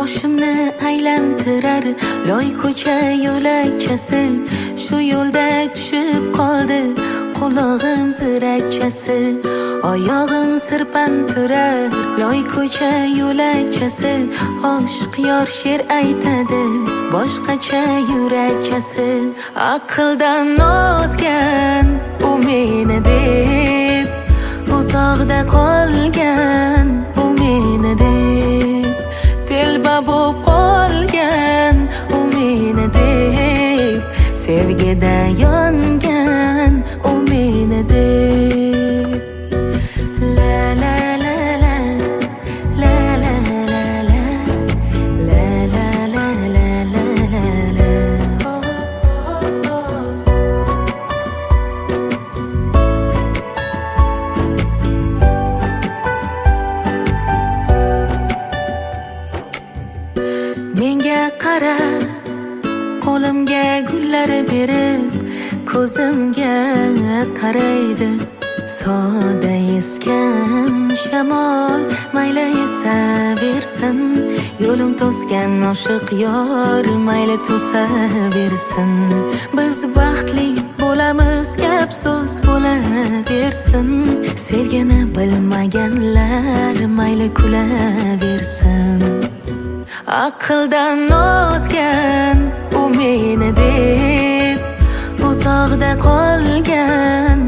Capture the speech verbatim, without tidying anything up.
boshimni aylantirar loy ko'cha yo'lakchasi. Shu yo'lda tushib qoldi qulog'im zirakchasi. Oyog'im sirpantirar loy ko'cha yo'lakchasi. Oshiq yor she'r aytadi boshqacha yurakchasi. Aqldan ozgan u meni deb, uzoqda qolgan u meni deb, telba bo'lib qolgan u meni deb, sevgida yongan u meni deb. La la la la la la la la la la la la la la la. Menga qara, qo'limga gullar berib, ko'zimga qaraydi. Soda esgan shamol mayli esaversin, yo'lim to'sgan oshiq yor mayli to'saversin. Biz baxtli bo'lamiz, gap so'z bo'laversin, sevgini bilmaganlar mayli kulaversin. Aqldan ozgan u meni deb, uzoqda qolgan